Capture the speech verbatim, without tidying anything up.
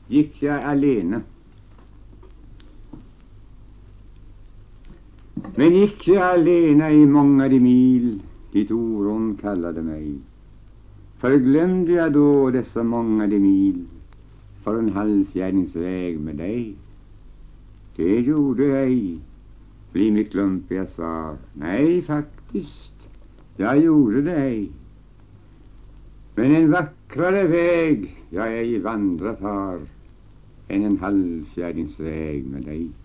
gick jag alene. Men gick jag alena i många de mil dit oron kallade mig, förglömde jag då dessa många de mil för en halvfjärdingsväg med dig? Det gjorde jag ej, blir mitt klumpiga svar. Nej, faktiskt, jag gjorde det ej. Men en vackrare väg jag ej vandrat har än en halvfjärdingsväg med dig.